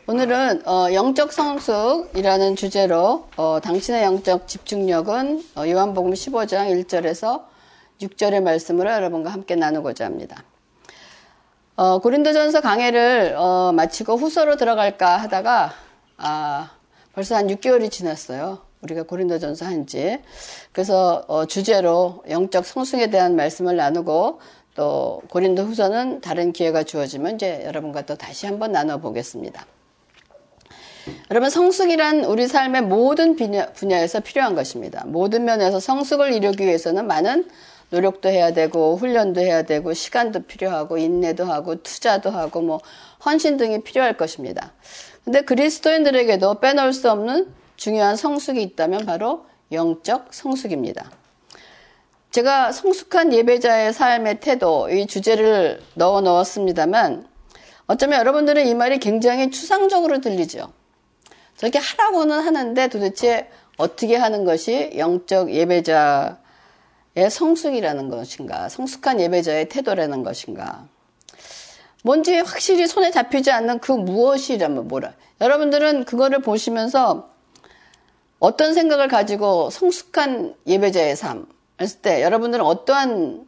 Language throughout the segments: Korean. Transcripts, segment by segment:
오늘은 영적 성숙이라는 주제로 당신의 영적 집중력은 요한복음 15장 1절에서 6절의 말씀으로 여러분과 함께 나누고자 합니다. 고린도전서 강해를 마치고 후서로 들어갈까 하다가 벌써 한 6개월이 지났어요. 우리가 고린도전서 한지. 그래서 주제로 영적 성숙에 대한 말씀을 나누고 또 고린도 후서는 다른 기회가 주어지면 이제 여러분과 또 다시 한번 나눠보겠습니다. 여러분, 성숙이란 우리 삶의 모든 분야에서 필요한 것입니다. 모든 면에서 성숙을 이루기 위해서는 많은 노력도 해야 되고 훈련도 해야 되고 시간도 필요하고 인내도 하고 투자도 하고 헌신 등이 필요할 것입니다. 근데 그리스도인들에게도 빼놓을 수 없는 중요한 성숙이 있다면 바로 영적 성숙입니다. 제가 성숙한 예배자의 삶의 태도, 이 주제를 넣었습니다만 어쩌면 여러분들은 이 말이 굉장히 추상적으로 들리죠. 저렇게 하라고는 하는데 도대체 어떻게 하는 것이 영적 예배자의 성숙이라는 것인가, 성숙한 예배자의 태도라는 것인가. 뭔지 확실히 손에 잡히지 않는 그 무엇이라면 뭐라. 여러분들은 그거를 보시면서 어떤 생각을 가지고 성숙한 예배자의 삶 했을 때 여러분들은 어떠한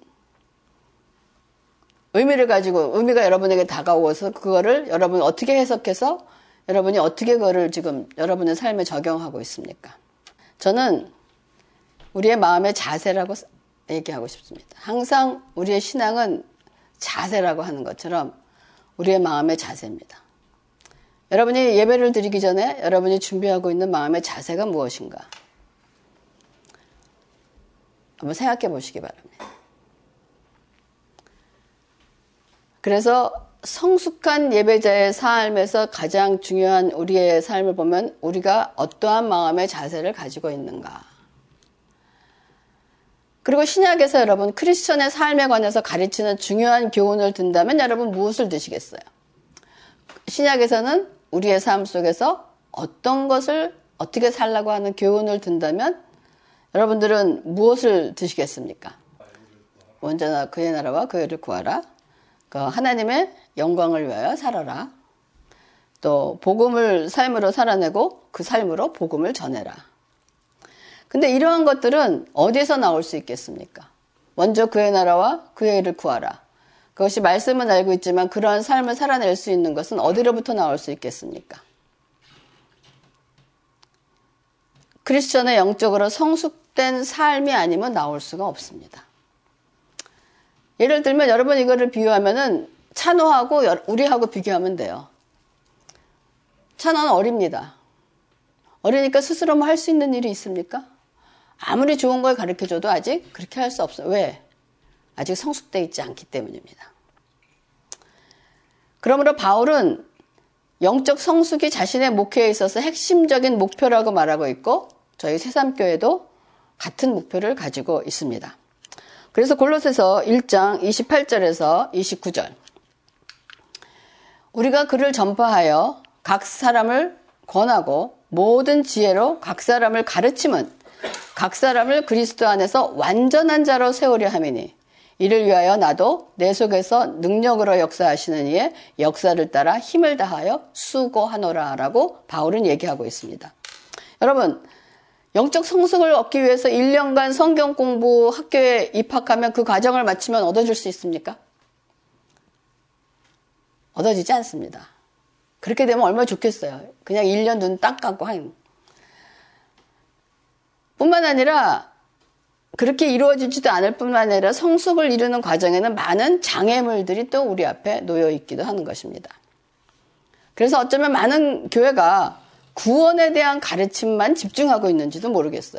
의미가 여러분에게 다가오서 그거를 여러분이 어떻게 해석해서 여러분이 어떻게 그거를 지금 여러분의 삶에 적용하고 있습니까? 저는 우리의 마음의 자세라고 얘기하고 싶습니다. 항상 우리의 신앙은 자세라고 하는 것처럼 우리의 마음의 자세입니다. 여러분이 예배를 드리기 전에 여러분이 준비하고 있는 마음의 자세가 무엇인가? 한번 생각해 보시기 바랍니다. 그래서 성숙한 예배자의 삶에서 가장 중요한 우리의 삶을 보면 우리가 어떠한 마음의 자세를 가지고 있는가. 그리고 신약에서 여러분 크리스천의 삶에 관해서 가르치는 중요한 교훈을 든다면 여러분 무엇을 드시겠어요? 신약에서는 우리의 삶 속에서 어떤 것을 어떻게 살라고 하는 교훈을 든다면 여러분들은 무엇을 드시겠습니까? 먼저 그의 나라와 그 의를 구하라. 하나님의 영광을 위하여 살아라. 또 복음을 삶으로 살아내고 그 삶으로 복음을 전해라. 근데 이러한 것들은 어디에서 나올 수 있겠습니까? 먼저 그의 나라와 그의 일을 구하라. 그것이 말씀은 알고 있지만 그러한 삶을 살아낼 수 있는 것은 어디로부터 나올 수 있겠습니까? 크리스천의 영적으로 성숙된 삶이 아니면 나올 수가 없습니다. 예를 들면 여러분 이거를 비유하면은 찬호하고 우리하고 비교하면 돼요. 찬호는 어립니다. 어리니까 스스로 할 수 있는 일이 있습니까? 아무리 좋은 걸 가르쳐줘도 아직 그렇게 할 수 없어요. 왜? 아직 성숙되어 있지 않기 때문입니다. 그러므로 바울은 영적 성숙이 자신의 목회에 있어서 핵심적인 목표라고 말하고 있고 저희 새삼교회도 같은 목표를 가지고 있습니다. 그래서 골로새서 1장 28절에서 29절 우리가 그를 전파하여 각 사람을 권하고 모든 지혜로 각 사람을 가르침은 각 사람을 그리스도 안에서 완전한 자로 세우려 함이니 이를 위하여 나도 내 속에서 능력으로 역사하시는 이의 역사를 따라 힘을 다하여 수고하노라 라고 바울은 얘기하고 있습니다. 여러분 영적 성숙을 얻기 위해서 1년간 성경 공부 학교에 입학하면 그 과정을 마치면 얻어질 수 있습니까? 얻어지지 않습니다. 그렇게 되면 얼마나 좋겠어요. 그냥 1년 눈 딱 감고 하는. 뿐만 아니라 그렇게 이루어지지도 않을 뿐만 아니라 성숙을 이루는 과정에는 많은 장애물들이 또 우리 앞에 놓여 있기도 하는 것입니다. 그래서 어쩌면 많은 교회가 구원에 대한 가르침만 집중하고 있는지도 모르겠어요.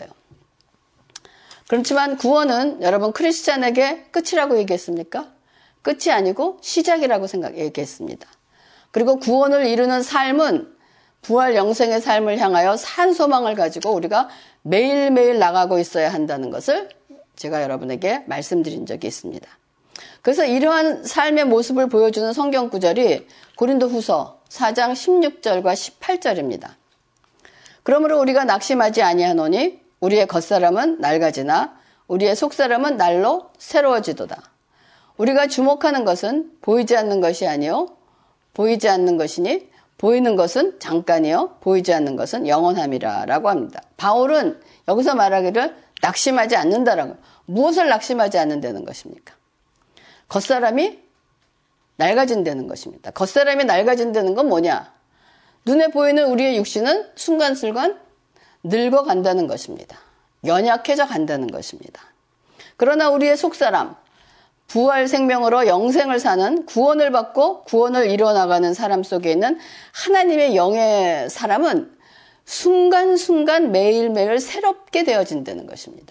그렇지만 구원은 여러분 크리스찬에게 끝이라고 얘기했습니까? 끝이 아니고 시작이라고 얘기했습니다. 그리고 구원을 이루는 삶은 부활 영생의 삶을 향하여 산 소망을 가지고 우리가 매일매일 나가고 있어야 한다는 것을 제가 여러분에게 말씀드린 적이 있습니다. 그래서 이러한 삶의 모습을 보여주는 성경 구절이 고린도 후서 4장 16절과 18절입니다. 그러므로 우리가 낙심하지 아니하노니 우리의 겉사람은 낡아지나 우리의 속사람은 날로 새로워지도다. 우리가 주목하는 것은 보이지 않는 것이 아니요 보이지 않는 것이니 보이는 것은 잠깐이요 보이지 않는 것은 영원함이라라고 합니다. 바울은 여기서 말하기를 낙심하지 않는다라고. 무엇을 낙심하지 않는다는 것입니까? 겉사람이 낡아진다는 것입니다. 겉사람이 낡아진다는 건 뭐냐? 눈에 보이는 우리의 육신은 순간순간 늙어간다는 것입니다. 연약해져 간다는 것입니다. 그러나 우리의 속사람, 부활 생명으로 영생을 사는 구원을 받고 구원을 이뤄나가는 사람 속에 있는 하나님의 영의 사람은 순간순간 매일매일 새롭게 되어진다는 것입니다.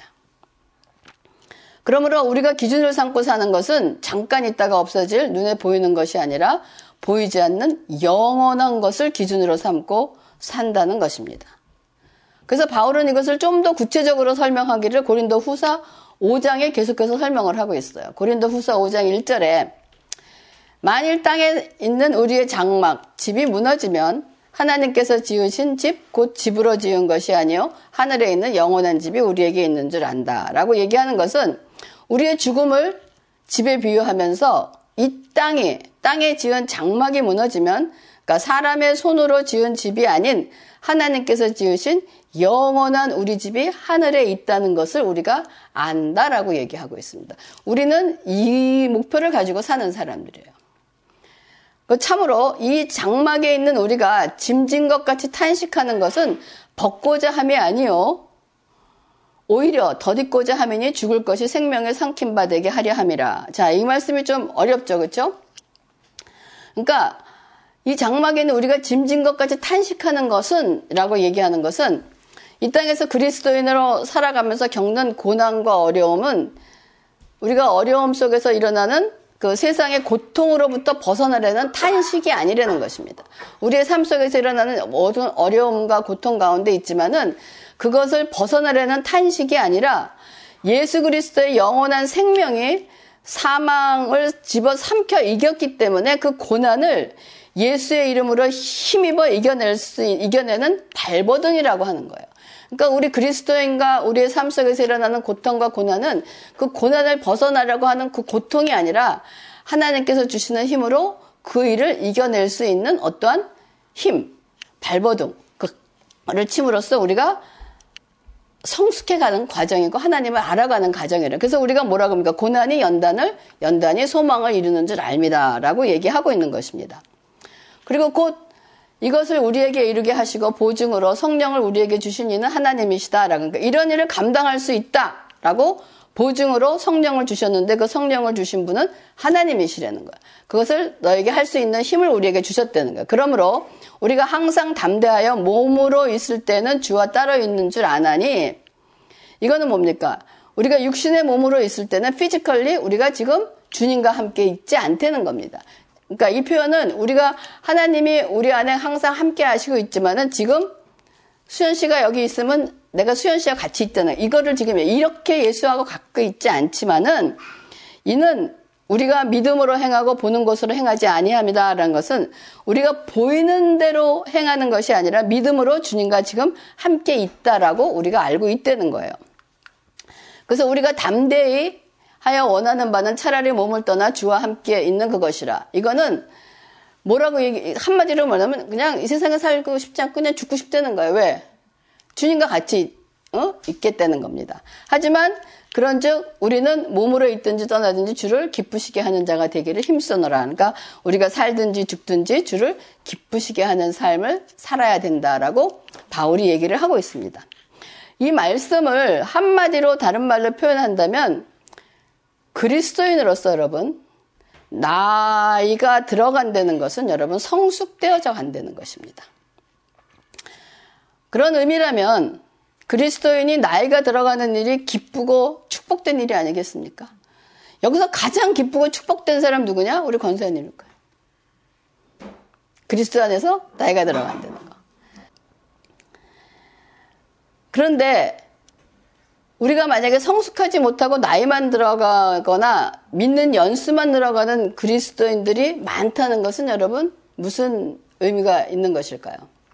그러므로 우리가 기준을 삼고 사는 것은 잠깐 있다가 없어질 눈에 보이는 것이 아니라 보이지 않는 영원한 것을 기준으로 삼고 산다는 것입니다. 그래서 바울은 이것을 좀 더 구체적으로 설명하기를 고린도 후서 5장에 계속해서 설명을 하고 있어요. 고린도 후서 5장 1절에 만일 땅에 있는 우리의 장막, 집이 무너지면 하나님께서 지으신 집, 곧 집으로 지은 것이 아니요 하늘에 있는 영원한 집이 우리에게 있는 줄 안다 라고 얘기하는 것은 우리의 죽음을 집에 비유하면서 이 땅에 지은 장막이 무너지면 그러니까 사람의 손으로 지은 집이 아닌 하나님께서 지으신 영원한 우리 집이 하늘에 있다는 것을 우리가 안다라고 얘기하고 있습니다. 우리는 이 목표를 가지고 사는 사람들이에요. 참으로 이 장막에 있는 우리가 짐진 것 같이 탄식하는 것은 벗고자 함이 아니요 오히려 덧입고자 함이니 죽을 것이 생명을 삼킨 바 되게 하려 함이라. 자, 이 말씀이 좀 어렵죠, 그렇죠? 그러니까 이 장막에 있는 우리가 짐진 것 같이 탄식하는 것은 라고 얘기하는 것은 이 땅에서 그리스도인으로 살아가면서 겪는 고난과 어려움은 우리가 어려움 속에서 일어나는 그 세상의 고통으로부터 벗어나려는 탄식이 아니라는 것입니다. 우리의 삶 속에서 일어나는 모든 어려움과 고통 가운데 있지만은 그것을 벗어나려는 탄식이 아니라 예수 그리스도의 영원한 생명이 사망을 집어삼켜 이겼기 때문에 그 고난을 예수의 이름으로 힘입어 이겨내는 발버둥이라고 하는 거예요. 그러니까 우리 그리스도인과 우리의 삶 속에서 일어나는 고통과 고난은 그 고난을 벗어나려고 하는 그 고통이 아니라 하나님께서 주시는 힘으로 그 일을 이겨낼 수 있는 어떠한 힘, 발버둥, 그를 침으로써 우리가 성숙해가는 과정이고 하나님을 알아가는 과정이래요. 그래서 우리가 뭐라고 합니까? 고난이 연단이 소망을 이루는 줄 압니다. 라고 얘기하고 있는 것입니다. 그리고 곧 이것을 우리에게 이루게 하시고 보증으로 성령을 우리에게 주신 이는 하나님이시다. 그러니까 이런 일을 감당할 수 있다. 라고 보증으로 성령을 주셨는데 그 성령을 주신 분은 하나님이시라는 거야. 그것을 너에게 할 수 있는 힘을 우리에게 주셨다는 거야. 그러므로 우리가 항상 담대하여 몸으로 있을 때는 주와 따로 있는 줄 아나니 이거는 뭡니까? 우리가 육신의 몸으로 있을 때는 피지컬리 우리가 지금 주님과 함께 있지 않다는 겁니다. 그러니까 이 표현은 우리가 하나님이 우리 안에 항상 함께 하시고 있지만은 지금 수연 씨가 여기 있으면 내가 수연 씨와 같이 있다는 이거를 지금 이렇게 예수하고 갖고 있지 않지만은 이는 우리가 믿음으로 행하고 보는 것으로 행하지 아니함이다라는 것은 우리가 보이는 대로 행하는 것이 아니라 믿음으로 주님과 지금 함께 있다라고 우리가 알고 있다는 거예요. 그래서 우리가 담대히 하여 원하는 바는 차라리 몸을 떠나 주와 함께 있는 그것이라. 이거는 뭐라고 한마디로 말하면 그냥 이 세상에 살고 싶지 않고 그냥 죽고 싶다는 거예요. 왜? 주님과 같이 있겠다는 겁니다. 하지만 그런즉 우리는 몸으로 있든지 떠나든지 주를 기쁘시게 하는 자가 되기를 힘쓰노라. 그러니까 우리가 살든지 죽든지 주를 기쁘시게 하는 삶을 살아야 된다라고 바울이 얘기를 하고 있습니다. 이 말씀을 한마디로 다른 말로 표현한다면 그리스도인으로서 여러분 나이가 들어간다는 것은 여러분 성숙되어져 간다는 것입니다. 그런 의미라면 그리스도인이 나이가 들어가는 일이 기쁘고 축복된 일이 아니겠습니까? 여기서 가장 기쁘고 축복된 사람 누구냐? 우리 권사님일 거예요. 그리스도 안에서 나이가 들어간다는 거. 그런데 우리가 만약에 성숙하지 못하고 나이만 들어가거나 믿는 연수만 들어가는 그리스도인들이 많다는 것은 여러분 무슨 의미가 있는 것일까요?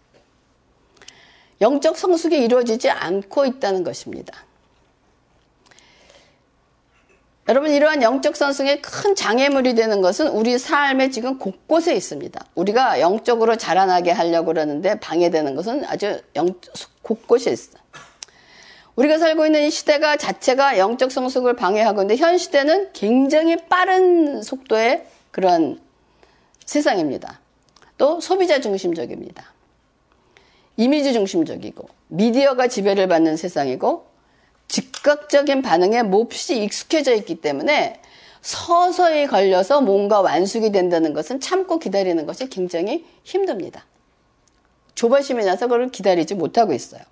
영적 성숙이 이루어지지 않고 있다는 것입니다. 여러분, 이러한 영적 선승에 큰 장애물이 되는 것은 우리 삶의 지금 곳곳에 있습니다. 우리가 영적으로 자라나게 하려고 그러는데 방해되는 것은 아주 곳곳에 있어. 우리가 살고 있는 이 시대가 자체가 영적 성숙을 방해하고 있는데, 현 시대는 굉장히 빠른 속도의 그런 세상입니다. 또 소비자 중심적입니다. 이미지 중심적이고 미디어가 지배를 받는 세상이고 즉각적인 반응에 몹시 익숙해져 있기 때문에 서서히 걸려서 뭔가 완숙이 된다는 것은 참고 기다리는 것이 굉장히 힘듭니다. 조바심이 나서 그걸 기다리지 못하고 있어요.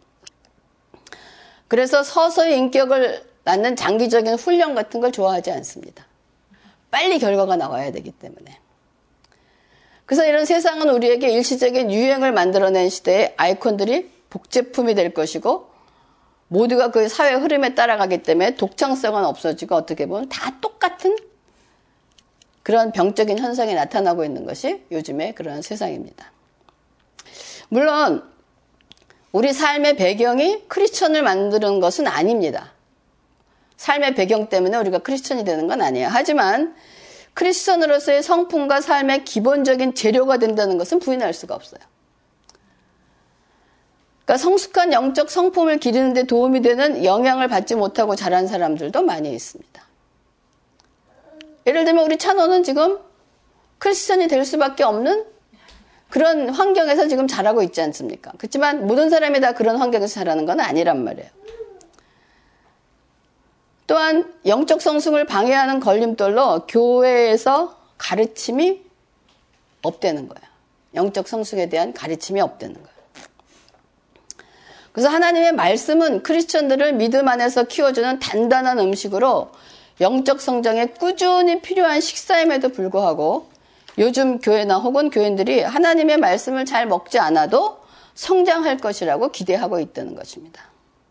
그래서 서서히 인격을 낳는 장기적인 훈련 같은 걸 좋아하지 않습니다. 빨리 결과가 나와야 되기 때문에. 그래서 이런 세상은 우리에게 일시적인 유행을 만들어낸 시대의 아이콘들이 복제품이 될 것이고, 모두가 그 사회 흐름에 따라가기 때문에 독창성은 없어지고 어떻게 보면 다 똑같은 그런 병적인 현상이 나타나고 있는 것이 요즘의 그런 세상입니다. 물론 우리 삶의 배경이 크리스천을 만드는 것은 아닙니다. 삶의 배경 때문에 우리가 크리스천이 되는 건 아니에요. 하지만 크리스천으로서의 성품과 삶의 기본적인 재료가 된다는 것은 부인할 수가 없어요. 그러니까 성숙한 영적 성품을 기르는 데 도움이 되는 영향을 받지 못하고 자란 사람들도 많이 있습니다. 예를 들면 우리 찬호는 지금 크리스천이 될 수밖에 없는 그런 환경에서 지금 자라고 있지 않습니까? 그렇지만 모든 사람이 다 그런 환경에서 자라는 건 아니란 말이에요. 또한 영적 성숙을 방해하는 걸림돌로 교회에서 가르침이 없다는 거예요. 영적 성숙에 대한 가르침이 없다는 거예요. 그래서 하나님의 말씀은 크리스천들을 믿음 안에서 키워주는 단단한 음식으로 영적 성장에 꾸준히 필요한 식사임에도 불구하고 요즘 교회나 혹은 교인들이 하나님의 말씀을 잘 먹지 않아도 성장할 것이라고 기대하고 있다는 것입니다.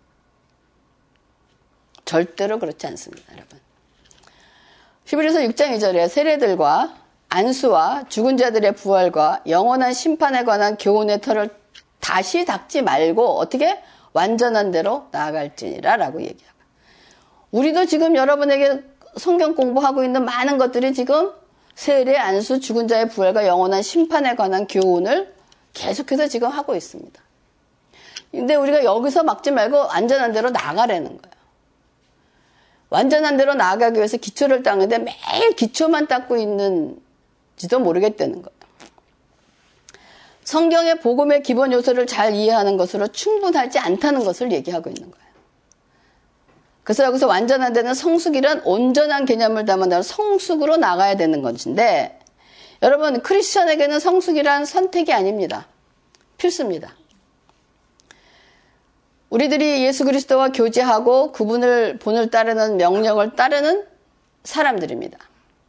절대로 그렇지 않습니다, 여러분. 히브리서 6장 2절에 세례들과 안수와 죽은 자들의 부활과 영원한 심판에 관한 교훈의 털을 다시 닦지 말고 어떻게 완전한 대로 나아갈지니라 라고 얘기하고, 우리도 지금 여러분에게 성경 공부하고 있는 많은 것들이 지금 세례, 안수, 죽은 자의 부활과 영원한 심판에 관한 교훈을 계속해서 지금 하고 있습니다. 근데 우리가 여기서 막지 말고 완전한 대로 나아가라는 거예요. 완전한 대로 나아가기 위해서 기초를 닦는데 매일 기초만 닦고 있는지도 모르겠다는 거예요. 성경의 복음의 기본 요소를 잘 이해하는 것으로 충분하지 않다는 것을 얘기하고 있는 거예요. 그래서 여기서 완전한 데는 성숙이란 온전한 개념을 담아내는 성숙으로 나가야 되는 것인데, 여러분, 크리스천에게는 성숙이란 선택이 아닙니다. 필수입니다. 우리들이 예수 그리스도와 교제하고 그분을 본을 따르는 명령을 따르는 사람들입니다.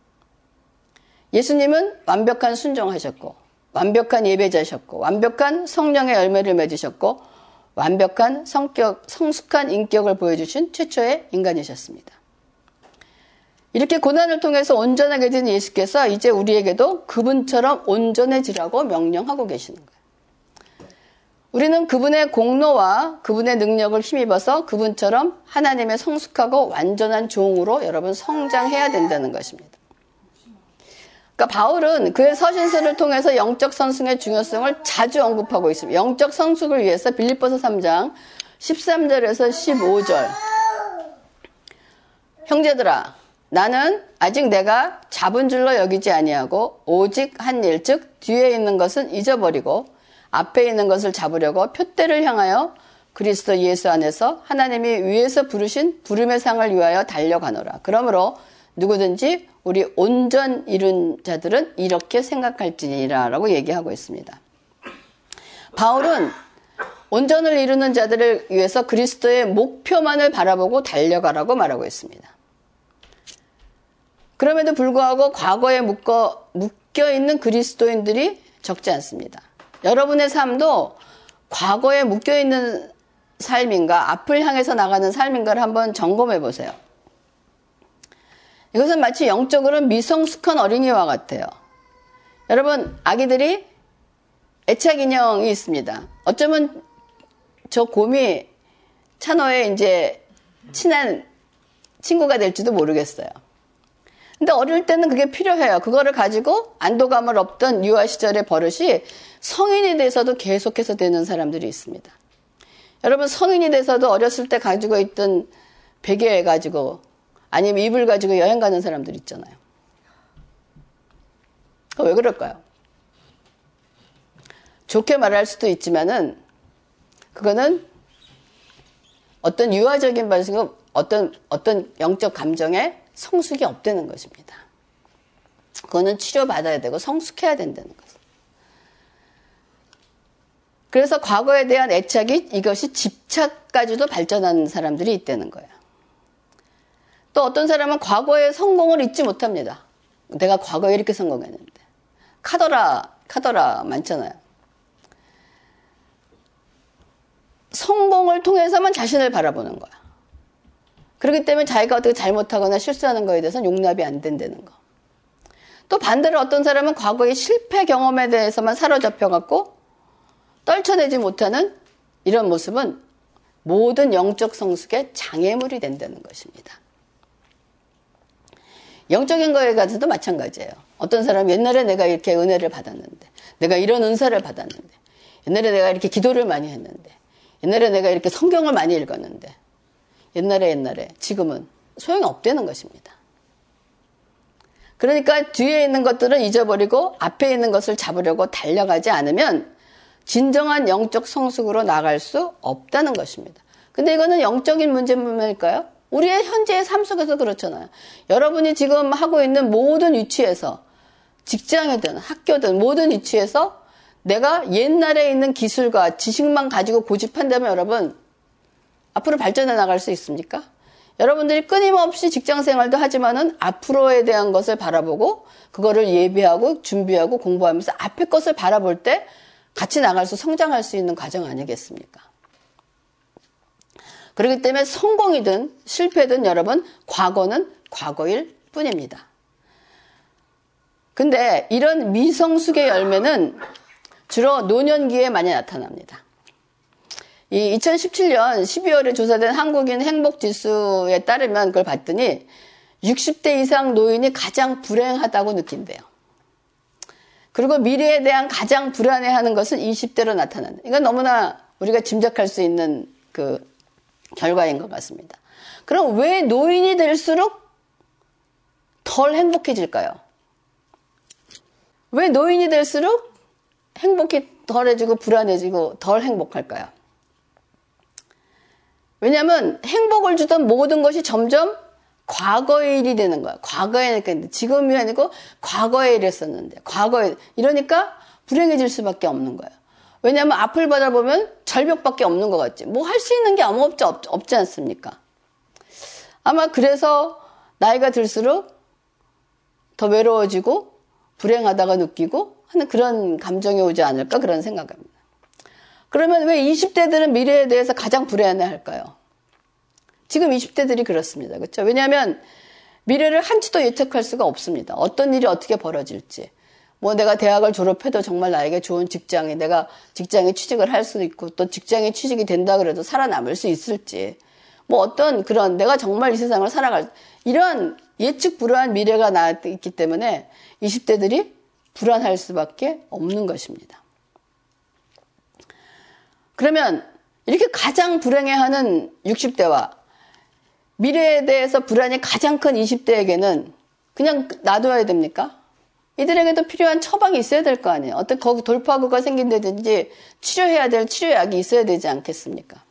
예수님은 완벽한 순종하셨고, 완벽한 예배자셨고, 완벽한 성령의 열매를 맺으셨고, 완벽한 성숙한 인격을 보여주신 최초의 인간이셨습니다. 이렇게 고난을 통해서 온전하게 된 예수께서 이제 우리에게도 그분처럼 온전해지라고 명령하고 계시는 거예요. 우리는 그분의 공로와 그분의 능력을 힘입어서 그분처럼 하나님의 성숙하고 완전한 종으로 여러분 성장해야 된다는 것입니다. 그러니까 바울은 그의 서신서를 통해서 영적 성숙의 중요성을 자주 언급하고 있습니다. 영적 성숙을 위해서 빌립보서 3장 13절에서 15절, 형제들아, 나는 아직 내가 잡은 줄로 여기지 아니하고 오직 한 일, 즉 뒤에 있는 것은 잊어버리고 앞에 있는 것을 잡으려고 표대를 향하여 그리스도 예수 안에서 하나님이 위에서 부르신 부름의 상을 위하여 달려가노라. 그러므로 누구든지 우리 온전 이룬 자들은 이렇게 생각할지니라 라고 얘기하고 있습니다. 바울은 온전을 이루는 자들을 위해서 그리스도의 목표만을 바라보고 달려가라고 말하고 있습니다. 그럼에도 불구하고 과거에 묶여있는 그리스도인들이 적지 않습니다. 여러분의 삶도 과거에 묶여있는 삶인가, 앞을 향해서 나가는 삶인가를 한번 점검해 보세요. 이것은 마치 영적으로 미성숙한 어린이와 같아요. 여러분, 아기들이 애착 인형이 있습니다. 어쩌면 저 곰이 찬호의 이제 친한 친구가 될지도 모르겠어요. 근데 어릴 때는 그게 필요해요. 그거를 가지고 안도감을 얻던 유아 시절의 버릇이 성인이 돼서도 계속해서 되는 사람들이 있습니다. 여러분, 성인이 돼서도 어렸을 때 가지고 있던 베개 가지고 아니면 이불 가지고 여행 가는 사람들 있잖아요. 그거 왜 그럴까요? 좋게 말할 수도 있지만은 그거는 어떤 유아적인 방식으로 어떤 영적 감정에 성숙이 없다는 것입니다. 그거는 치료받아야 되고 성숙해야 된다는 거죠. 그래서 과거에 대한 애착이 이것이 집착까지도 발전하는 사람들이 있다는 거예요. 또 어떤 사람은 과거의 성공을 잊지 못합니다. 내가 과거에 이렇게 성공했는데. 카더라 많잖아요. 성공을 통해서만 자신을 바라보는 거야. 그렇기 때문에 자기가 어떻게 잘못하거나 실수하는 거에 대해서는 용납이 안 된다는 거. 또 반대로 어떤 사람은 과거의 실패 경험에 대해서만 사로잡혀갖고 떨쳐내지 못하는 이런 모습은 모든 영적 성숙의 장애물이 된다는 것입니다. 영적인 거에 가서도 마찬가지예요. 어떤 사람은 옛날에 내가 이렇게 은혜를 받았는데, 내가 이런 은사를 받았는데, 옛날에 내가 이렇게 기도를 많이 했는데, 옛날에 내가 이렇게 성경을 많이 읽었는데, 옛날에 지금은 소용이 없다는 것입니다. 그러니까 뒤에 있는 것들은 잊어버리고 앞에 있는 것을 잡으려고 달려가지 않으면 진정한 영적 성숙으로 나갈 수 없다는 것입니다. 근데 이거는 영적인 문제일까요? 우리의 현재의 삶 속에서 그렇잖아요. 여러분이 지금 하고 있는 모든 위치에서 직장이든 학교든 모든 위치에서 내가 옛날에 있는 기술과 지식만 가지고 고집한다면 여러분 앞으로 발전해 나갈 수 있습니까? 여러분들이 끊임없이 직장 생활도 하지만은 앞으로에 대한 것을 바라보고 그거를 예비하고 준비하고 공부하면서 앞에 것을 바라볼 때 같이 나갈 수 성장할 수 있는 과정 아니겠습니까? 그렇기 때문에 성공이든 실패든 여러분 과거는 과거일 뿐입니다. 근데 이런 미성숙의 열매는 주로 노년기에 많이 나타납니다. 이 2017년 12월에 조사된 한국인 행복지수에 따르면 그걸 봤더니 60대 이상 노인이 가장 불행하다고 느낀대요. 그리고 미래에 대한 가장 불안해하는 것은 20대로 나타난다. 이건 너무나 우리가 짐작할 수 있는 그 결과인 것 같습니다. 그럼 왜 노인이 될수록 덜 행복해질까요? 왜 노인이 될수록 행복이 덜해지고 불안해지고 덜 행복할까요? 왜냐하면 행복을 주던 모든 것이 점점 과거의 일이 되는 거야. 과거에 지금이 아니고 과거에 이랬었는데 과거에 이러니까 불행해질 수밖에 없는 거예요. 왜냐하면 앞을 바라보면 절벽밖에 없는 것 같지. 뭐 할 수 있는 게 아무것도 없지 않습니까? 아마 그래서 나이가 들수록 더 외로워지고 불행하다가 느끼고 하는 그런 감정이 오지 않을까 그런 생각합니다. 그러면 왜 20대들은 미래에 대해서 가장 불안해할까요? 지금 20대들이 그렇습니다. 그렇죠? 왜냐하면 미래를 한치도 예측할 수가 없습니다. 어떤 일이 어떻게 벌어질지. 뭐 내가 대학을 졸업해도 정말 나에게 좋은 직장이 내가 직장에 취직을 할 수도 있고 또 직장에 취직이 된다 그래도 살아남을 수 있을지. 뭐 어떤 그런 내가 정말 이 세상을 살아갈 이런 예측 불허한 미래가 나있기 때문에 20대들이 불안할 수밖에 없는 것입니다. 그러면 이렇게 가장 불행해하는 60대와 미래에 대해서 불안이 가장 큰 20대에게는 그냥 놔둬야 됩니까? 이들에게도 필요한 처방이 있어야 될 거 아니에요. 어떤 거기 돌파구가 생긴다든지 치료해야 될 치료약이 있어야 되지 않겠습니까?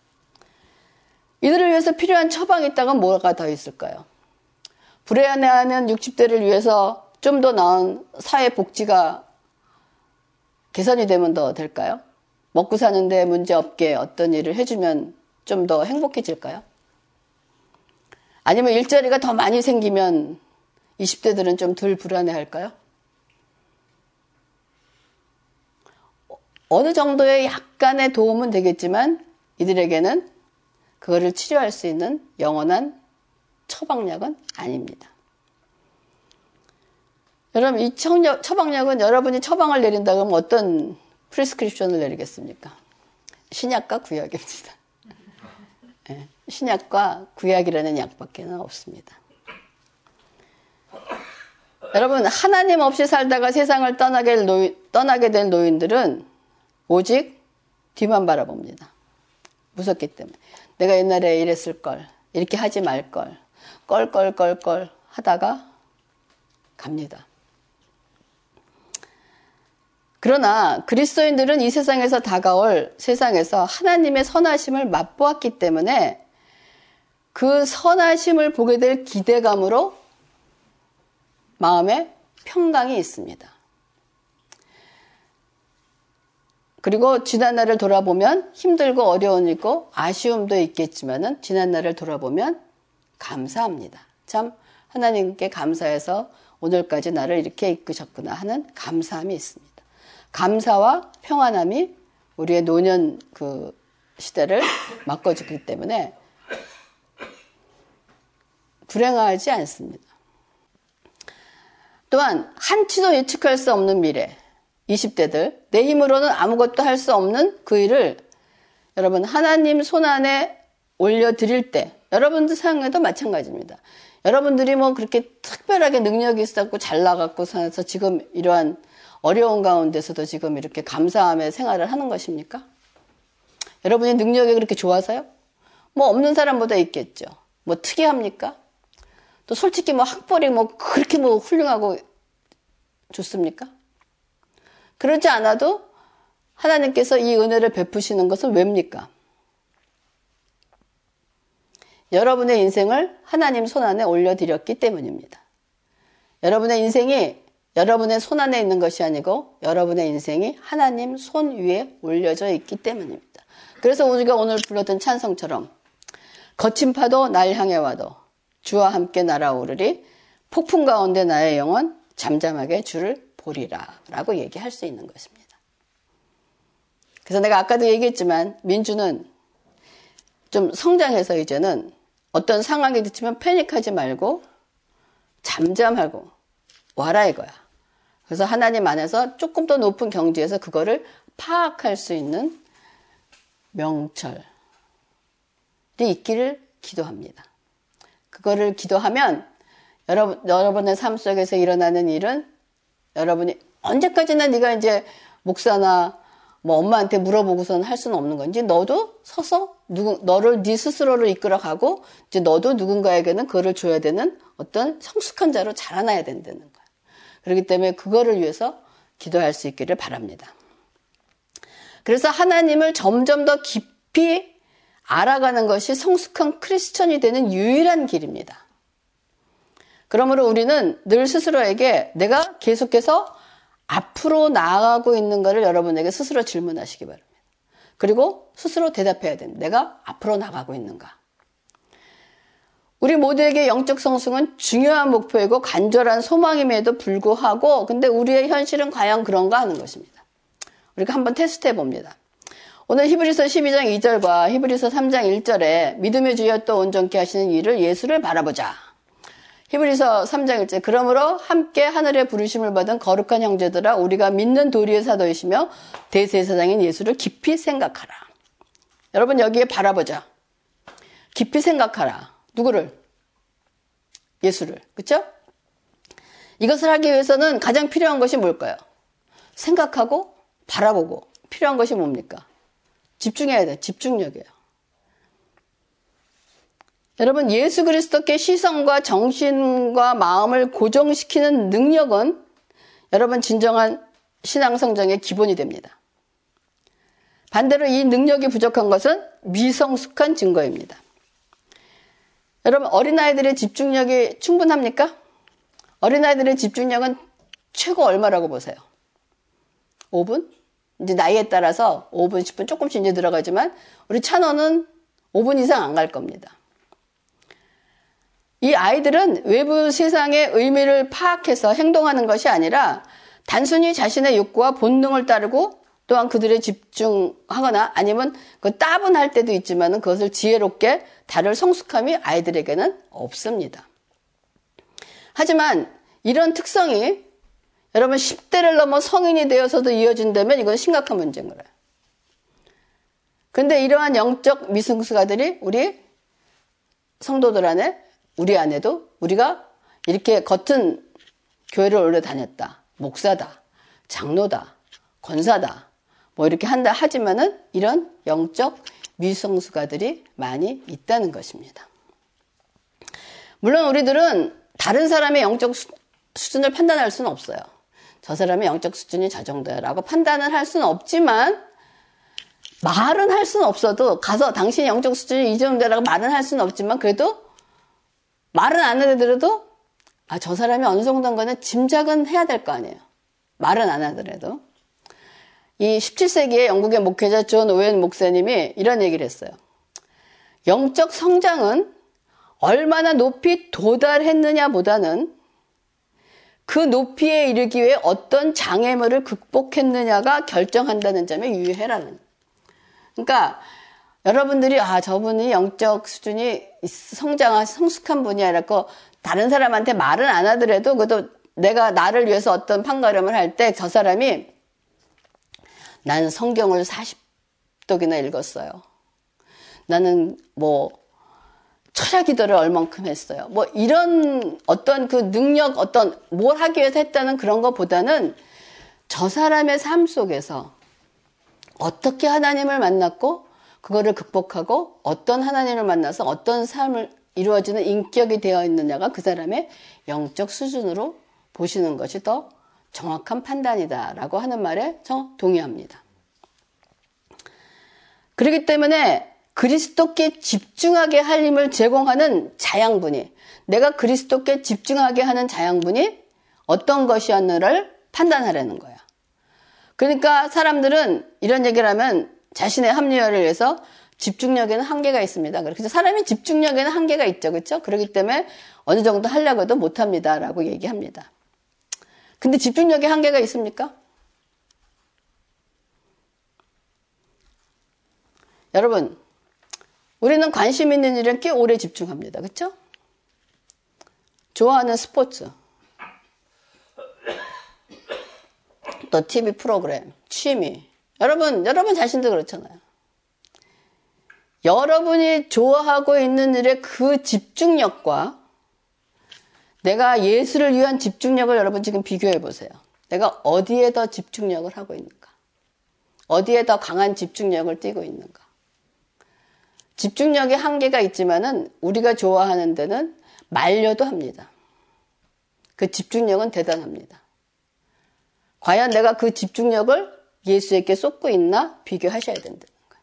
이들을 위해서 필요한 처방이 있다면 뭐가 더 있을까요? 불안해하는 60대를 위해서 좀 더 나은 사회 복지가 개선이 되면 더 될까요? 먹고 사는데 문제 없게 어떤 일을 해주면 좀 더 행복해질까요? 아니면 일자리가 더 많이 생기면 20대들은 좀 덜 불안해할까요? 어느 정도의 약간의 도움은 되겠지만 이들에게는 그거를 치료할 수 있는 영원한 처방약은 아닙니다. 여러분, 이 처방약은 여러분이 처방을 내린다 그러면 어떤 프리스크립션을 내리겠습니까? 신약과 구약입니다. 네, 신약과 구약이라는 약밖에 없습니다. 여러분, 하나님 없이 살다가 세상을 떠나게 될 노인들은 오직 뒤만 바라봅니다. 무섭기 때문에. 내가 옛날에 이랬을걸, 이렇게 하지 말걸, 껄껄껄껄 하다가 갑니다. 그러나 그리스도인들은 이 세상에서 다가올 세상에서 하나님의 선하심을 맛보았기 때문에 그 선하심을 보게 될 기대감으로 마음에 평강이 있습니다. 그리고 지난날을 돌아보면 힘들고 어려움이 있고 아쉬움도 있겠지만은 지난날을 돌아보면 감사합니다. 참 하나님께 감사해서 오늘까지 나를 이렇게 이끄셨구나 하는 감사함이 있습니다. 감사와 평안함이 우리의 노년 그 시대를 바꿔주기 때문에 불행하지 않습니다. 또한 한치도 예측할 수 없는 미래, 20대들, 내 힘으로는 아무것도 할 수 없는 그 일을 여러분 하나님 손안에 올려드릴 때 여러분들 상황에도 마찬가지입니다. 여러분들이 뭐 그렇게 특별하게 능력이 있었고 잘 나갔고 살아서 지금 이러한 어려운 가운데서도 지금 이렇게 감사함의 생활을 하는 것입니까? 여러분의 능력이 그렇게 좋아서요? 뭐 없는 사람보다 있겠죠. 뭐 특이합니까? 또 솔직히 뭐 학벌이 뭐 그렇게 뭐 훌륭하고 좋습니까? 그러지 않아도 하나님께서 이 은혜를 베푸시는 것은 왜입니까? 여러분의 인생을 하나님 손안에 올려드렸기 때문입니다. 여러분의 인생이 여러분의 손안에 있는 것이 아니고 여러분의 인생이 하나님 손 위에 올려져 있기 때문입니다. 그래서 우리가 오늘 불렀던 찬송처럼 거친 파도 날 향해 와도 주와 함께 날아오르리 폭풍 가운데 나의 영혼 잠잠하게 주를 보리라 라고 얘기할 수 있는 것입니다. 그래서 내가 아까도 얘기했지만 민주는 좀 성장해서 이제는 어떤 상황이 됐지만 패닉하지 말고 잠잠하고 와라 이거야. 그래서 하나님 안에서 조금 더 높은 경지에서 그거를 파악할 수 있는 명철이 있기를 기도합니다. 그거를 기도하면 여러분의 삶 속에서 일어나는 일은 여러분이 언제까지나 네가 이제 목사나 뭐 엄마한테 물어보고서는 할 수는 없는 건지 너도 서서 너를 네 스스로로 이끌어가고 이제 너도 누군가에게는 그거를 줘야 되는 어떤 성숙한 자로 자라나야 된다는 거예요. 그렇기 때문에 그거를 위해서 기도할 수 있기를 바랍니다. 그래서 하나님을 점점 더 깊이 알아가는 것이 성숙한 크리스천이 되는 유일한 길입니다. 그러므로 우리는 늘 스스로에게 내가 계속해서 앞으로 나아가고 있는 것을 여러분에게 스스로 질문하시기 바랍니다. 그리고 스스로 대답해야 됩니다. 내가 앞으로 나가고 있는가? 우리 모두에게 영적 성숙은 중요한 목표이고 간절한 소망임에도 불구하고 근데 우리의 현실은 과연 그런가 하는 것입니다. 우리가 한번 테스트해 봅니다. 오늘 히브리서 12장 2절과 히브리서 3장 1절에 믿음의 주여 또 온전케 하시는 이를 예수를 바라보자. 히브리서 3장 1절 그러므로 함께 하늘의 부르심을 받은 거룩한 형제들아 우리가 믿는 도리의 사도이시며 대제사장인 예수를 깊이 생각하라. 여러분 여기에 바라보자. 깊이 생각하라. 누구를? 예수를. 그렇죠? 이것을 하기 위해서는 가장 필요한 것이 뭘까요? 생각하고 바라보고 필요한 것이 뭡니까? 집중해야 돼. 집중력이에요. 여러분 예수 그리스도께 시선과 정신과 마음을 고정시키는 능력은 여러분 진정한 신앙 성장의 기본이 됩니다. 반대로 이 능력이 부족한 것은 미성숙한 증거입니다. 여러분 어린아이들의 집중력이 충분합니까? 어린아이들의 집중력은 최고 얼마라고 보세요? 5분? 이제 나이에 따라서 5분, 10분 조금씩 이제 들어가지만 우리 찬원은 5분 이상 안 갈 겁니다. 이 아이들은 외부 세상의 의미를 파악해서 행동하는 것이 아니라 단순히 자신의 욕구와 본능을 따르고 또한 그들의 집중하거나 아니면 그 따분할 때도 있지만 그것을 지혜롭게 다룰 성숙함이 아이들에게는 없습니다. 하지만 이런 특성이 여러분 10대를 넘어 성인이 되어서도 이어진다면 이건 심각한 문제인 거예요. 근데 이러한 영적 미성숙아들이 우리 성도들 안에 우리 안에도 우리가 이렇게 겉은 교회를 오래 다녔다, 목사다, 장로다, 권사다, 뭐 이렇게 한다 하지만은 이런 영적 미성숙아들이 많이 있다는 것입니다. 물론 우리들은 다른 사람의 영적 수준을 판단할 수는 없어요. 저 사람의 영적 수준이 저 정도야라고 판단을 할 수는 없지만, 말은 할 수는 없어도 가서 당신의 영적 수준이 이 정도라고 말은 할 수는 없지만, 그래도 말은 안 하더라도 저 사람이 어느 정도인 거는 짐작은 해야 될 거 아니에요. 말은 안 하더라도. 이 17세기의 영국의 목회자 존 오웬 목사님이 이런 얘기를 했어요. 영적 성장은 얼마나 높이 도달했느냐보다는 그 높이에 이르기 위해 어떤 장애물을 극복했느냐가 결정한다는 점에 유의해라는. 그러니까 여러분들이 저분이 영적 수준이 성숙한 분이야 라고 다른 사람한테 말은 안 하더라도 그래도 내가 나를 위해서 어떤 판가름을 할 때 저 사람이 나는 성경을 40독이나 읽었어요. 나는 뭐 철야 기도를 얼만큼 했어요. 뭐 이런 어떤 그 능력, 어떤 뭘 하기 위해서 했다는 그런 것보다는 저 사람의 삶 속에서 어떻게 하나님을 만났고 그거를 극복하고 어떤 하나님을 만나서 어떤 삶을 이루어지는 인격이 되어 있느냐가 그 사람의 영적 수준으로 보시는 것이 더 정확한 판단이다라고 하는 말에 저 동의합니다. 그렇기 때문에 그리스도께 집중하게 할 힘을 제공하는 자양분이, 내가 그리스도께 집중하게 하는 자양분이 어떤 것이었느를 판단하라는 거야. 그러니까 사람들은 이런 얘기를 하면 자신의 합리화를 위해서 집중력에는 한계가 있습니다. 그래서 사람이 집중력에는 한계가 있죠. 그렇죠? 그렇기 때문에 어느 정도 하려고 해도 못합니다라고 얘기합니다. 근데 집중력에 한계가 있습니까? 여러분, 우리는 관심 있는 일에 꽤 오래 집중합니다. 그렇죠? 좋아하는 스포츠, 또 TV 프로그램, 취미. 여러분 자신도 그렇잖아요. 여러분이 좋아하고 있는 일에 그 집중력과 내가 예수를 위한 집중력을 여러분 지금 비교해 보세요. 내가 어디에 더 집중력을 하고 있는가? 어디에 더 강한 집중력을 띠고 있는가? 집중력에 한계가 있지만은 우리가 좋아하는 데는 말려도 합니다. 그 집중력은 대단합니다. 과연 내가 그 집중력을 예수에게 쏟고 있나 비교하셔야 된다는 거예요.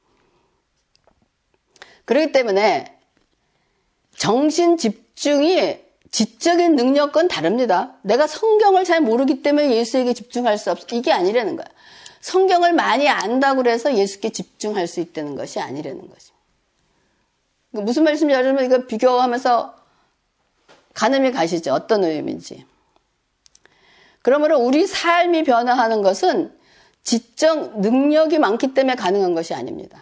그렇기 때문에 정신 집중이 지적인 능력과는 다릅니다. 내가 성경을 잘 모르기 때문에 예수에게 집중할 수 없어. 이게 아니라는 거야. 성경을 많이 안다고 해서 예수께 집중할 수 있다는 것이 아니라는 것입니다. 무슨 말씀인지 여러분 이거 비교하면서 가늠이 가시죠. 어떤 의미인지. 그러므로 우리 삶이 변화하는 것은 지적 능력이 많기 때문에 가능한 것이 아닙니다.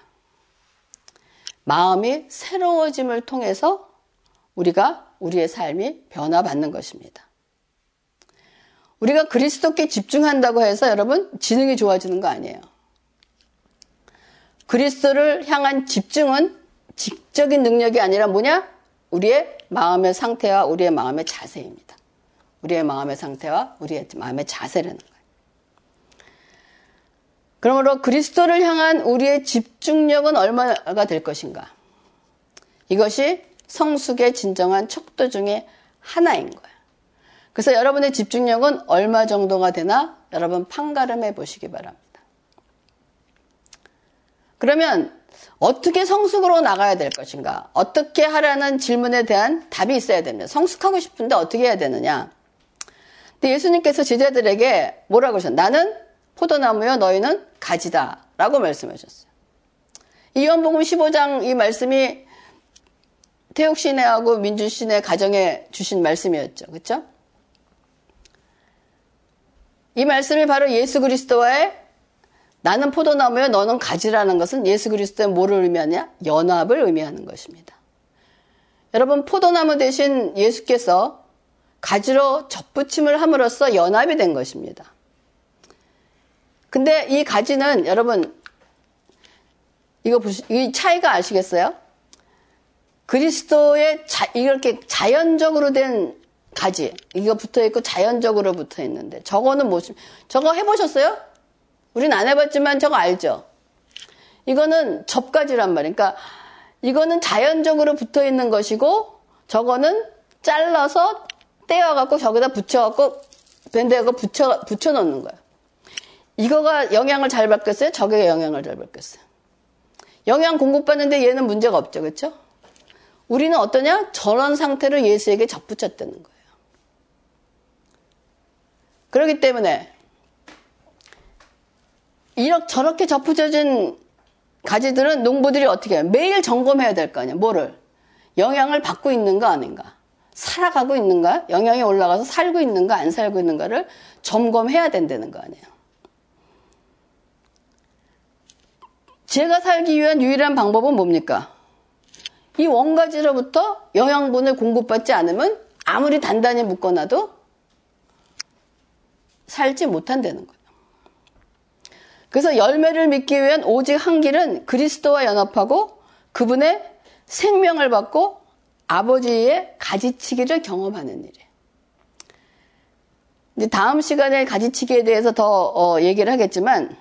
마음이 새로워짐을 통해서 우리가 우리의 삶이 변화받는 것입니다. 우리가 그리스도께 집중한다고 해서 여러분 지능이 좋아지는 거 아니에요. 그리스도를 향한 집중은 지적인 능력이 아니라 뭐냐? 우리의 마음의 상태와 우리의 마음의 자세입니다. 우리의 마음의 상태와 우리의 마음의 자세라는 거예요. 그러므로 그리스도를 향한 우리의 집중력은 얼마가 될 것인가? 이것이 성숙의 진정한 척도 중에 하나인 거예요. 그래서 여러분의 집중력은 얼마 정도가 되나 여러분 판가름해 보시기 바랍니다. 그러면 어떻게 성숙으로 나가야 될 것인가? 어떻게 하라는 질문에 대한 답이 있어야 됩니다. 성숙하고 싶은데 어떻게 해야 되느냐? 근데 예수님께서 제자들에게 뭐라고 하셨어요? 나는 포도나무요 너희는 가지다 라고 말씀하셨어요. 이 요한복음 15장 이 말씀이 태욱 씨네하고 민주 씨네 가정에 주신 말씀이었죠. 그렇죠? 이 말씀이 바로 예수 그리스도와의 나는 포도나무요 너는 가지라는 것은 예수 그리스도의 뭐를 의미하냐? 연합을 의미하는 것입니다. 여러분 포도나무 대신 예수께서 가지로 접붙임을 함으로써 연합이 된 것입니다. 근데 이 가지는 여러분 이 차이가 아시겠어요? 그리스도의 이렇게 자연적으로 된 가지. 이거 붙어있고 자연적으로 붙어있는데 저거는 저거 해보셨어요? 우린 안 해봤지만 저거 알죠? 이거는 접가지란 말이에요. 그러니까 이거는 자연적으로 붙어있는 것이고 저거는 잘라서 떼어갖고 저기다 붙여갖고 밴드하고 붙여놓는 거예요. 이거가 영향을 잘 받겠어요? 저게 영향을 잘 받겠어요? 영양 공급받는데 얘는 문제가 없죠. 그렇죠? 우리는 어떠냐? 저런 상태로 예수에게 접붙였다는 거예요. 그렇기 때문에 저렇게 접붙여진 가지들은 농부들이 어떻게 해요? 매일 점검해야 될 거 아니에요. 뭐를? 영양을 받고 있는가 아닌가? 살아가고 있는가? 영양이 올라가서 살고 있는가 안 살고 있는가를 점검해야 된다는 거 아니에요. 제가 살기 위한 유일한 방법은 뭡니까? 이 원가지로부터 영양분을 공급받지 않으면 아무리 단단히 묶어놔도 살지 못한다는 거예요. 그래서 열매를 맺기 위한 오직 한 길은 그리스도와 연합하고 그분의 생명을 받고 아버지의 가지치기를 경험하는 일이에요. 이제 다음 시간에 가지치기에 대해서 더 얘기를 하겠지만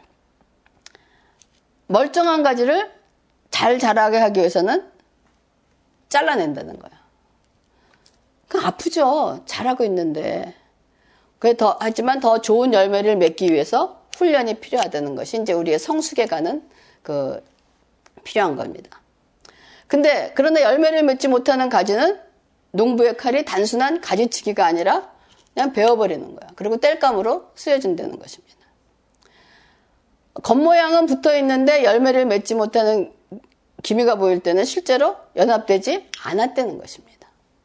멀쩡한 가지를 잘 자라게 하기 위해서는 잘라낸다는 거예요. 그럼 아프죠. 자라고 있는데. 하지만 더 좋은 열매를 맺기 위해서 훈련이 필요하다는 것이 이제 우리의 성숙에 가는 필요한 겁니다. 그러나 열매를 맺지 못하는 가지는 농부의 칼이 단순한 가지치기가 아니라 그냥 베어버리는 거야. 그리고 땔감으로 쓰여진다는 것입니다. 겉모양은 붙어 있는데 열매를 맺지 못하는 기미가 보일 때는 실제로 연합되지 않았다는 것입니다.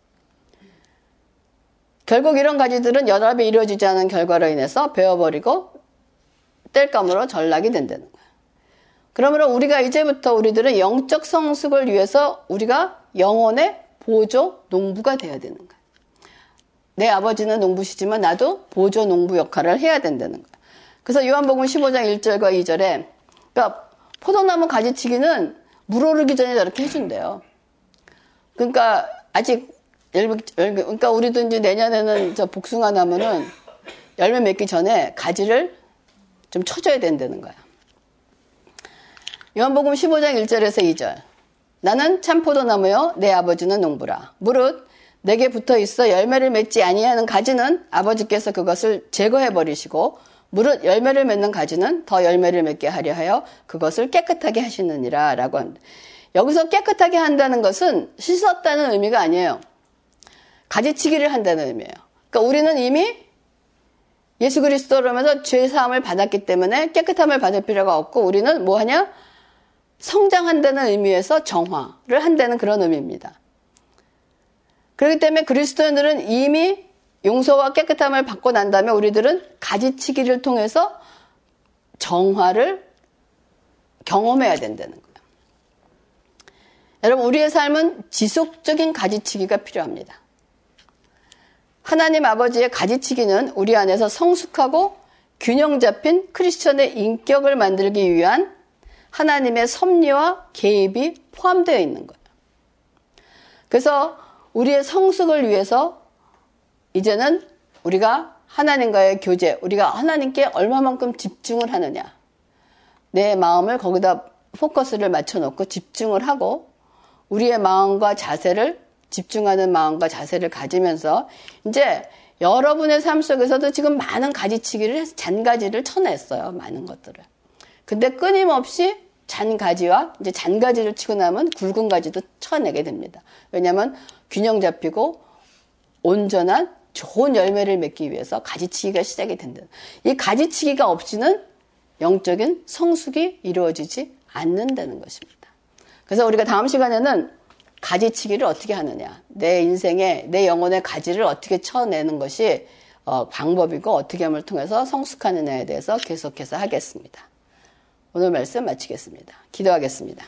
결국 이런 가지들은 연합이 이루어지지 않은 결과로 인해서 베어버리고 땔감으로 전락이 된다는 거예요. 그러므로 우리가 이제부터 우리들은 영적 성숙을 위해서 우리가 영혼의 보조 농부가 되어야 되는 거예요. 내 아버지는 농부시지만 나도 보조 농부 역할을 해야 된다는 거예요. 그래서 요한복음 15장 1절과 2절에 그러니까 포도나무 가지치기는 물 오르기 전에 저렇게 해준대요. 그러니까 아직 그러니까 우리도 이제 내년에는 저 복숭아 나무는 열매 맺기 전에 가지를 좀 쳐줘야 된다는 거야. 요한복음 15장 1절에서 2절. 나는 참 포도나무요 내 아버지는 농부라. 무릇 내게 붙어 있어 열매를 맺지 아니하는 가지는 아버지께서 그것을 제거해 버리시고 무릇 열매를 맺는 가지는 더 열매를 맺게 하려 하여 그것을 깨끗하게 하시느니라 라고 합니다. 여기서 깨끗하게 한다는 것은 씻었다는 의미가 아니에요. 가지치기를 한다는 의미예요. 그러니까 우리는 이미 예수 그리스도로 하면서 죄 사함을 받았기 때문에 깨끗함을 받을 필요가 없고 우리는 뭐 하냐? 성장한다는 의미에서 정화를 한다는 그런 의미입니다. 그렇기 때문에 그리스도인들은 이미 용서와 깨끗함을 받고 난 다음에 우리들은 가지치기를 통해서 정화를 경험해야 된다는 거예요. 여러분, 우리의 삶은 지속적인 가지치기가 필요합니다. 하나님 아버지의 가지치기는 우리 안에서 성숙하고 균형 잡힌 크리스천의 인격을 만들기 위한 하나님의 섭리와 개입이 포함되어 있는 거예요. 그래서 우리의 성숙을 위해서 이제는 우리가 하나님과의 교제, 우리가 하나님께 얼마만큼 집중을 하느냐. 내 마음을 거기다 포커스를 맞춰놓고 집중을 하고 우리의 마음과 자세를 집중하는 마음과 자세를 가지면서 이제 여러분의 삶 속에서도 지금 많은 가지치기를 해서 잔가지를 쳐냈어요. 많은 것들을. 근데 끊임없이 잔가지와 이제 잔가지를 치고 나면 굵은 가지도 쳐내게 됩니다. 왜냐하면 균형 잡히고 온전한 좋은 열매를 맺기 위해서 가지치기가 시작이 된다. 이 가지치기가 없이는 영적인 성숙이 이루어지지 않는다는 것입니다. 그래서 우리가 다음 시간에는 가지치기를 어떻게 하느냐, 내 인생에 내 영혼의 가지를 어떻게 쳐내는 것이 방법이고 어떻게 함을 통해서 성숙하느냐에 대해서 계속해서 하겠습니다. 오늘 말씀 마치겠습니다. 기도하겠습니다.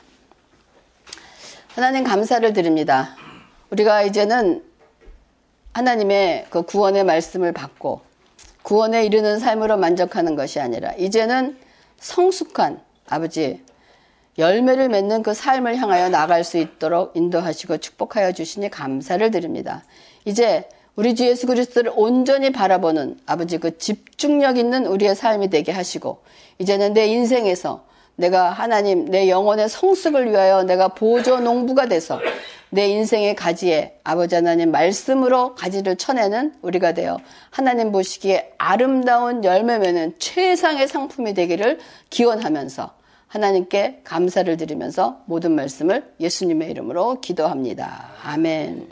하나님 감사를 드립니다. 우리가 이제는 하나님의 그 구원의 말씀을 받고 구원에 이르는 삶으로 만족하는 것이 아니라 이제는 성숙한 아버지 열매를 맺는 그 삶을 향하여 나갈 수 있도록 인도하시고 축복하여 주시니 감사를 드립니다. 이제 우리 주 예수 그리스도를 온전히 바라보는 아버지 그 집중력 있는 우리의 삶이 되게 하시고, 이제는 내 인생에서 내가 하나님 내 영혼의 성숙을 위하여 내가 보조 농부가 돼서 내 인생의 가지에 아버지 하나님 말씀으로 가지를 쳐내는 우리가 되어 하나님 보시기에 아름다운 열매 맺는 최상의 상품이 되기를 기원하면서 하나님께 감사를 드리면서 모든 말씀을 예수님의 이름으로 기도합니다. 아멘.